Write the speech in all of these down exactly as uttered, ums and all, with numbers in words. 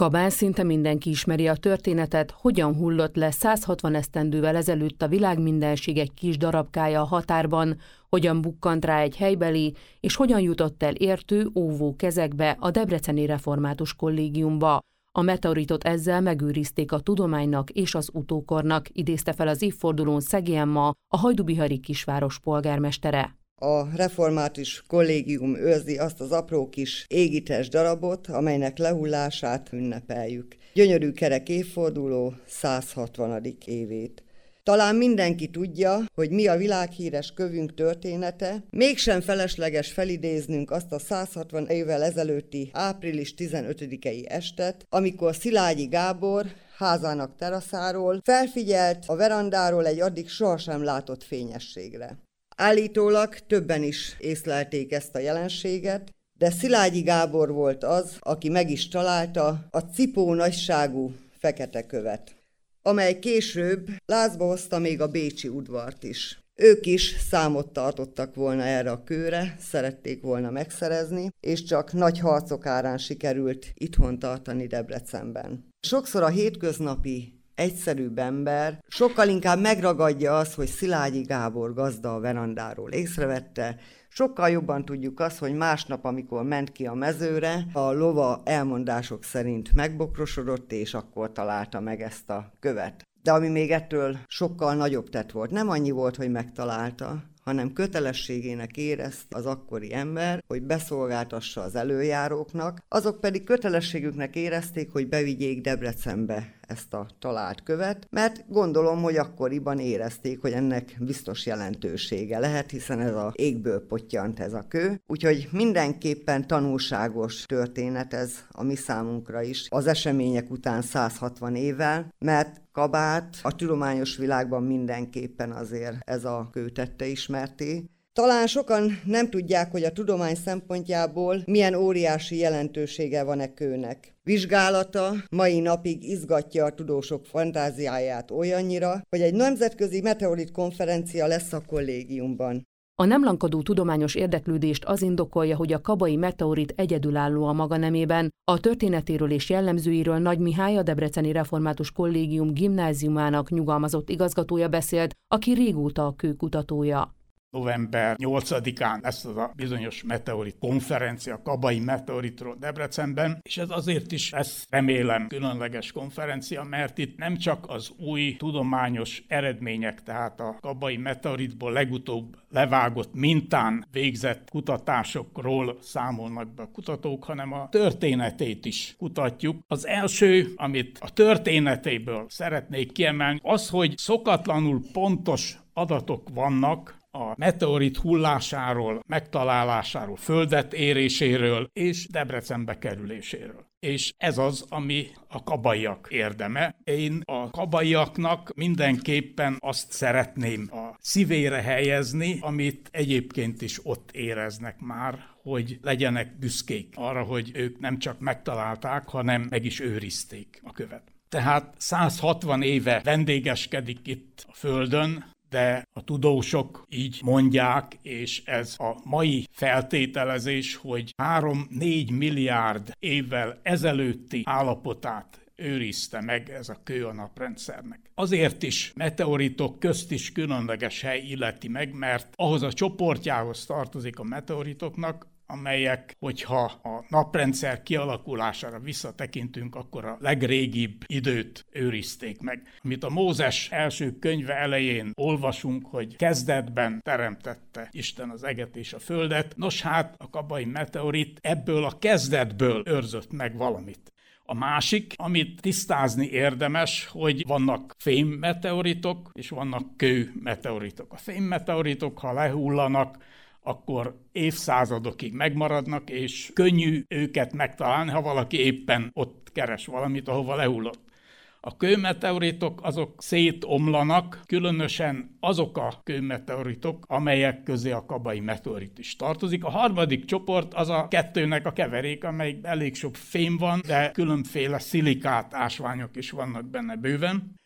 Kabán szinte mindenki ismeri a történetet, hogyan hullott le száz hatvan esztendővel ezelőtt a világmindenség egy kis darabkája a határban, hogyan bukkant rá egy helybeli, és hogyan jutott el értő, óvó kezekbe a Debreceni Református Kollégiumba. A meteoritot ezzel megőrizték a tudománynak és az utókornak, idézte fel az évfordulón Szegi Emma, a hajdubihari kisváros polgármestere. A Református Kollégium őrzi azt az apró kis égítes darabot, amelynek lehullását ünnepeljük. Gyönyörű kerek évforduló száz hatvanadik évét. Talán mindenki tudja, hogy mi a világhíres kövünk története, mégsem felesleges felidéznünk azt a száz hatvan évvel ezelőtti április tizenötödikei estet, amikor Szilágyi Gábor házának teraszáról felfigyelt a verandáról egy addig sohasem látott fényességre. Állítólag többen is észlelték ezt a jelenséget, de Szilágyi Gábor volt az, aki meg is találta a cipó nagyságú fekete követ, amely később lázba hozta még a bécsi udvart is. Ők is számot tartottak volna erre a kőre, szerették volna megszerezni, és csak nagy harcok árán sikerült itthon tartani Debrecenben. Sokszor a hétköznapi egyszerűbb ember sokkal inkább megragadja azt, hogy Szilágyi Gábor gazda a verandáról észrevette, sokkal jobban tudjuk azt, hogy másnap, amikor ment ki a mezőre, a lova elmondások szerint megbokrosodott, és akkor találta meg ezt a követ. De ami még ettől sokkal nagyobb tett volt, nem annyi volt, hogy megtalálta, hanem kötelességének érezte az akkori ember, hogy beszolgáltassa az előjáróknak, azok pedig kötelességüknek érezték, hogy bevigyék Debrecenbe ezt a talált követ, mert gondolom, hogy akkoriban érezték, hogy ennek biztos jelentősége lehet, hiszen ez az égből pottyant ez a kő. Úgyhogy mindenképpen tanulságos történet ez a mi számunkra is, az események után száz hatvan évvel, mert Kabát a tudományos világban mindenképpen azért ez a kő tette ismerté. Talán sokan nem tudják, hogy a tudomány szempontjából milyen óriási jelentősége van e kőnek. Vizsgálata mai napig izgatja a tudósok fantáziáját olyannyira, hogy egy nemzetközi meteorit konferencia lesz a kollégiumban. A nem lankadó tudományos érdeklődést az indokolja, hogy a kabai meteorit egyedülálló a maga nemében. A történetéről és jellemzőiről Nagy Mihály, a Debreceni Református Kollégium gimnáziumának nyugalmazott igazgatója beszélt, aki régóta a kő kutatója. november nyolcadikán lesz az a bizonyos meteorit konferencia, a kabai meteoritról Debrecenben, és ez azért is lesz, remélem, különleges konferencia, mert itt nem csak az új tudományos eredmények, tehát a kabai meteoritból legutóbb levágott mintán végzett kutatásokról számolnak be a kutatók, hanem a történetét is kutatjuk. Az első, amit a történetéből szeretnék kiemelni, az, hogy szokatlanul pontos adatok vannak a meteorit hullásáról, megtalálásáról, földet éréséről és Debrecenbe kerüléséről. És ez az, ami a kabaiak érdeme. Én a kabaiaknak mindenképpen azt szeretném a szívére helyezni, amit egyébként is ott éreznek már, hogy legyenek büszkék arra, hogy ők nem csak megtalálták, hanem meg is őrizték a követ. Tehát száz hatvan éve vendégeskedik itt a Földön, de a tudósok így mondják, és ez a mai feltételezés, hogy három-négy milliárd évvel ezelőtti állapotát őrizte meg ez a kő a naprendszernek. Azért is meteoritok közt is különleges hely illeti meg, mert ahhoz a csoportjához tartozik a meteoritoknak, amelyek, hogyha a naprendszer kialakulására visszatekintünk, akkor a legrégibb időt őrizték meg. Amit a Mózes első könyve elején olvasunk, hogy kezdetben teremtette Isten az eget és a földet, nos hát a kabai meteorit ebből a kezdetből őrzött meg valamit. A másik, amit tisztázni érdemes, hogy vannak fémmeteoritok és vannak kőmeteoritok. A fémmeteoritok, ha lehullanak, akkor évszázadokig megmaradnak, és könnyű őket megtalálni, ha valaki éppen ott keres valamit, ahova lehullott. A kőmeteoritok azok szétomlanak, különösen azok a kőmeteoritok, amelyek közé a kabai meteorit is tartozik. A harmadik csoport az a kettőnek a keverék, amelyik elég sok fém van, de különféle szilikát ásványok is vannak benne bőven.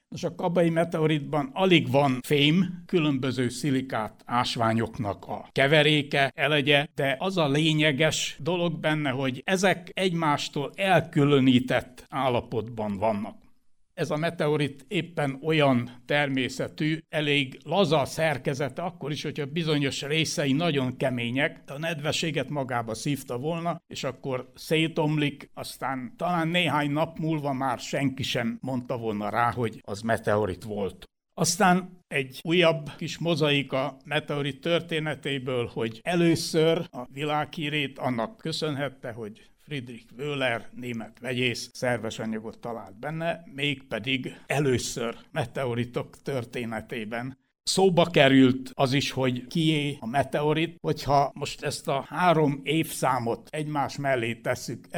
Most a kabai meteoritban alig van fém, különböző szilikát ásványoknak a keveréke, elegye, de az a lényeges dolog benne, hogy ezek egymástól elkülönített állapotban vannak. Ez a meteorit éppen olyan természetű, elég laza szerkezete, akkor is, hogyha bizonyos részei nagyon kemények, de a nedvességet magába szívta volna, és akkor szétomlik, aztán talán néhány nap múlva már senki sem mondta volna rá, hogy az meteorit volt. Aztán egy újabb kis mozaik a meteorit történetéből, hogy először a világhírét annak köszönhette, hogy Friedrich Wöhler, német vegyész, szerves anyagot talált benne, mégpedig először meteoritok történetében. Szóba került az is, hogy kié a meteorit, hogyha most ezt a három évszámot egymás mellé tesszük,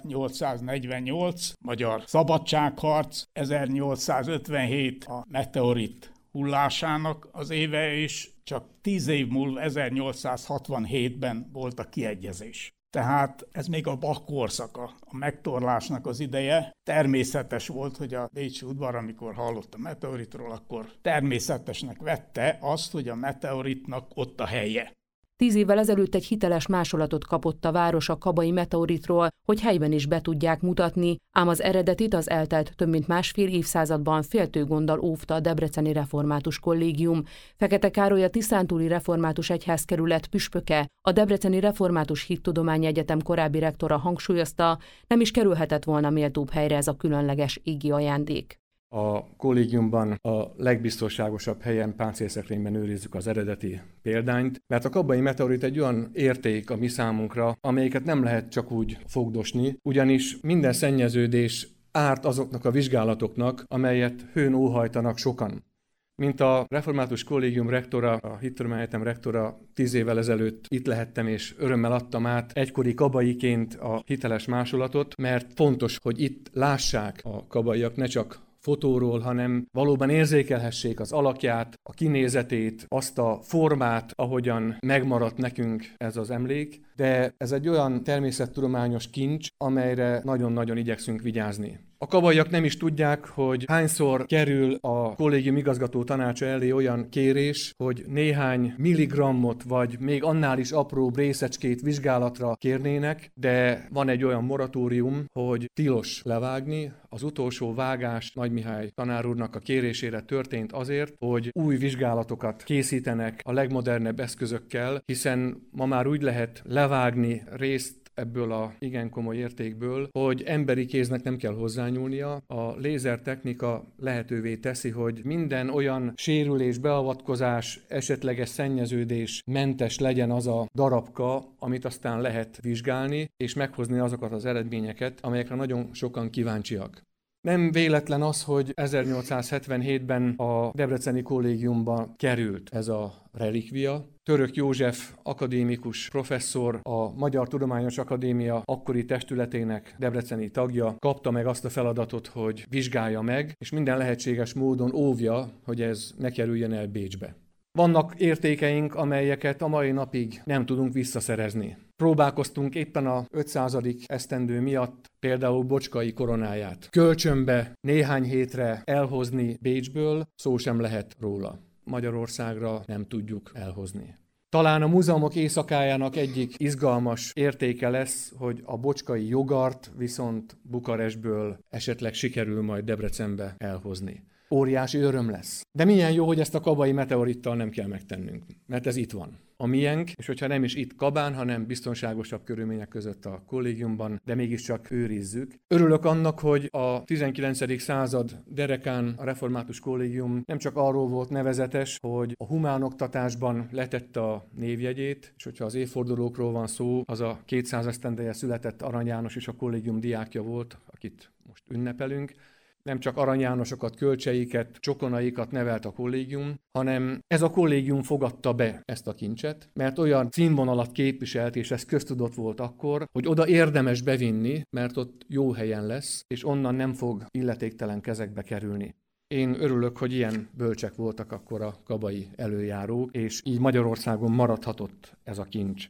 ezernyolcszáznegyvennyolc, magyar szabadságharc, ezernyolcszázötvenhét a meteorit hullásának az éve, és csak tíz év múlva ezernyolcszázhatvanhétben volt a kiegyezés. Tehát ez még a Bach korszaka, a megtorlásnak az ideje. Természetes volt, hogy a bécsi udvar, amikor hallott a meteoritról, akkor természetesnek vette azt, hogy a meteoritnak ott a helye. Tíz évvel ezelőtt egy hiteles másolatot kapott a város a kabai meteoritról, hogy helyben is be tudják mutatni, ám az eredetit az eltelt több mint másfél évszázadban féltőgonddal óvta a Debreceni Református Kollégium. Fekete Károly, a Tiszántúli Református Egyházkerület püspöke, a Debreceni Református Hittudományi Egyetem korábbi rektora hangsúlyozta, nem is kerülhetett volna méltóbb helyre ez a különleges égi ajándék. A kollégiumban a legbiztonságosabb helyen, páncélszekrényben őrizzük az eredeti példányt, mert a kabai meteorit egy olyan érték a mi számunkra, amelyiket nem lehet csak úgy fogdosni, ugyanis minden szennyeződés árt azoknak a vizsgálatoknak, amelyet hőn óhajtanak sokan. Mint a Református Kollégium rektora, a Hittudományi Egyetem rektora tíz évvel ezelőtt itt lehettem, és örömmel adtam át egykori kabaiként a hiteles másolatot, mert fontos, hogy itt lássák a kabaiak, ne csak fotóról, hanem valóban érzékelhessék az alakját, a kinézetét, azt a formát, ahogyan megmaradt nekünk ez az emlék, de ez egy olyan természettudományos kincs, amelyre nagyon-nagyon igyekszünk vigyázni. A kabaiak nem is tudják, hogy hányszor kerül a kollégium igazgató tanácsa elé olyan kérés, hogy néhány milligrammot, vagy még annál is apróbb részecskét vizsgálatra kérnének, de van egy olyan moratórium, hogy tilos levágni. Az utolsó vágás Nagy Mihály tanár úrnak a kérésére történt azért, hogy új vizsgálatokat készítenek a legmodernebb eszközökkel, hiszen ma már úgy lehet levágni részt ebből a igen komoly értékből, hogy emberi kéznek nem kell hozzányúlnia. A lézertechnika lehetővé teszi, hogy minden olyan sérülés, beavatkozás, esetleges szennyeződés mentes legyen az a darabka, amit aztán lehet vizsgálni, és meghozni azokat az eredményeket, amelyekre nagyon sokan kíváncsiak. Nem véletlen az, hogy ezernyolcszázhetvenhétben a Debreceni Kollégiumba került ez a relikvia. Török József akadémikus professzor, a Magyar Tudományos Akadémia akkori testületének debreceni tagja kapta meg azt a feladatot, hogy vizsgálja meg, és minden lehetséges módon óvja, hogy ez ne kerüljen el Bécsbe. Vannak értékeink, amelyeket a mai napig nem tudunk visszaszerezni. Próbálkoztunk éppen a ötszázadik esztendő miatt például Bocskai koronáját kölcsönbe néhány hétre elhozni Bécsből, szó sem lehet róla. Magyarországra nem tudjuk elhozni. Talán a múzeumok éjszakájának egyik izgalmas értéke lesz, hogy a bocskai jogart viszont Bukarestből esetleg sikerül majd Debrecenbe elhozni. Óriási öröm lesz. De milyen jó, hogy ezt a kabai meteorittal nem kell megtennünk, mert ez itt van. A miénk, és hogyha nem is itt Kabán, hanem biztonságosabb körülmények között a kollégiumban, de mégiscsak őrizzük. Örülök annak, hogy a tizenkilencedik század derekán a Református Kollégium nem csak arról volt nevezetes, hogy a humán oktatásban letette a névjegyét, és hogyha az évfordulókról van szó, az a kétszáz esztendeje született Arany János is a kollégium diákja volt, akit most ünnepelünk. Nem csak Arany Jánosokat, Kölcseiket, Csokonaikat nevelt a kollégium, hanem ez a kollégium fogadta be ezt a kincset, mert olyan színvonalat képviselt, és ez köztudott volt akkor, hogy oda érdemes bevinni, mert ott jó helyen lesz, és onnan nem fog illetéktelen kezekbe kerülni. Én örülök, hogy ilyen bölcsek voltak akkor a kabai előjárók, és így Magyarországon maradhatott ez a kincs.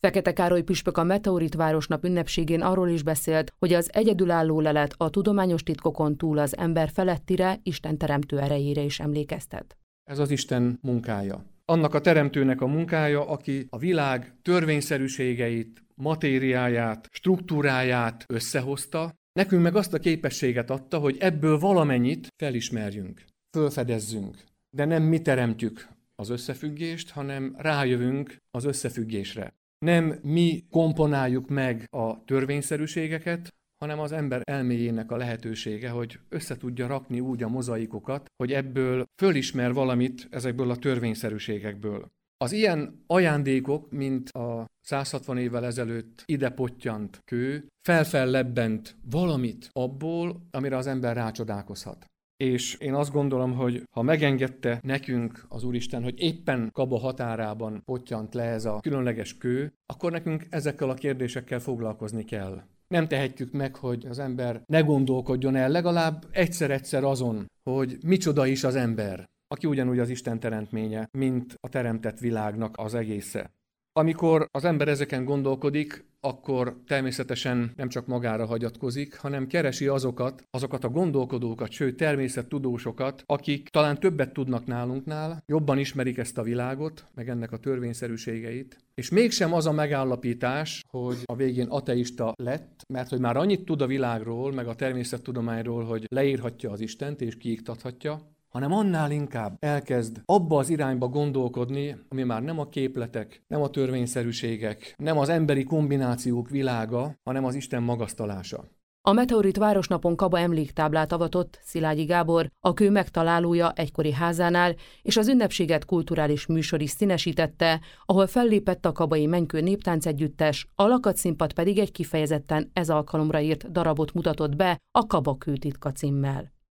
Fekete Károly püspök a Meteorit Városnap ünnepségén arról is beszélt, hogy az egyedülálló lelet a tudományos titkokon túl az ember felettire, Isten teremtő erejére is emlékeztet. Ez az Isten munkája. Annak a teremtőnek a munkája, aki a világ törvényszerűségeit, matériáját, struktúráját összehozta, nekünk meg azt a képességet adta, hogy ebből valamennyit felismerjünk, fölfedezzünk. De nem mi teremtjük az összefüggést, hanem rájövünk az összefüggésre. Nem mi komponáljuk meg a törvényszerűségeket, hanem az ember elméjének a lehetősége, hogy össze tudja rakni úgy a mozaikokat, hogy ebből fölismer valamit ezekből a törvényszerűségekből. Az ilyen ajándékok, mint a száz hatvan évvel ezelőtt ide pottyant kő, felfellebbent valamit abból, amire az ember rácsodálkozhat. És én azt gondolom, hogy ha megengedte nekünk az Úristen, hogy éppen Kaba határában pottyant le ez a különleges kő, akkor nekünk ezekkel a kérdésekkel foglalkozni kell. Nem tehetjük meg, hogy az ember ne gondolkodjon el legalább egyszer-egyszer azon, hogy micsoda is az ember, aki ugyanúgy az Isten teremtménye, mint a teremtett világnak az egésze. Amikor az ember ezeken gondolkodik, akkor természetesen nem csak magára hagyatkozik, hanem keresi azokat, azokat a gondolkodókat, sőt természettudósokat, akik talán többet tudnak nálunknál, jobban ismerik ezt a világot, meg ennek a törvényszerűségeit, és mégsem az a megállapítás, hogy a végén ateista lett, mert hogy már annyit tud a világról, meg a természettudományról, hogy leírhatja az Istent és kiiktathatja, hanem annál inkább elkezd abba az irányba gondolkodni, ami már nem a képletek, nem a törvényszerűségek, nem az emberi kombinációk világa, hanem az Isten magasztalása. A Meteorit Városnapon Kaba emléktáblát avatott Szilágyi Gábor, a kő megtalálója egykori házánál, és az ünnepséget kulturális műsor is színesítette, ahol fellépett a Kabai Menykő Néptánc Együttes, a lakatszínpad pedig egy kifejezetten ez alkalomra írt darabot mutatott be, a Kaba kőtitka címmel.